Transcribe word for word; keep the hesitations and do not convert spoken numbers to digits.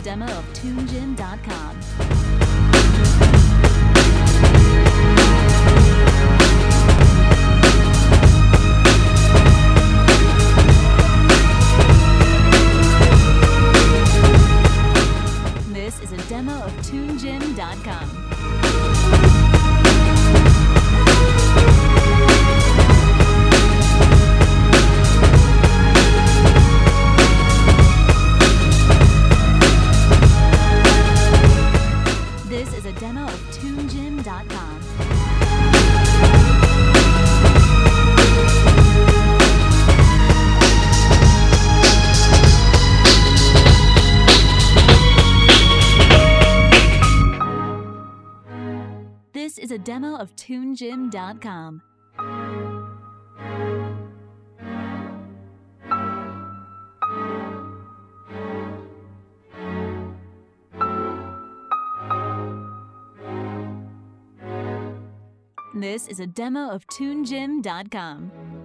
demo of TuneGym dot com. This is a demo of TuneGym dot com. This is a demo of TuneGym dot com. This is a demo of TuneGym dot com. This is a demo of TuneGym dot com.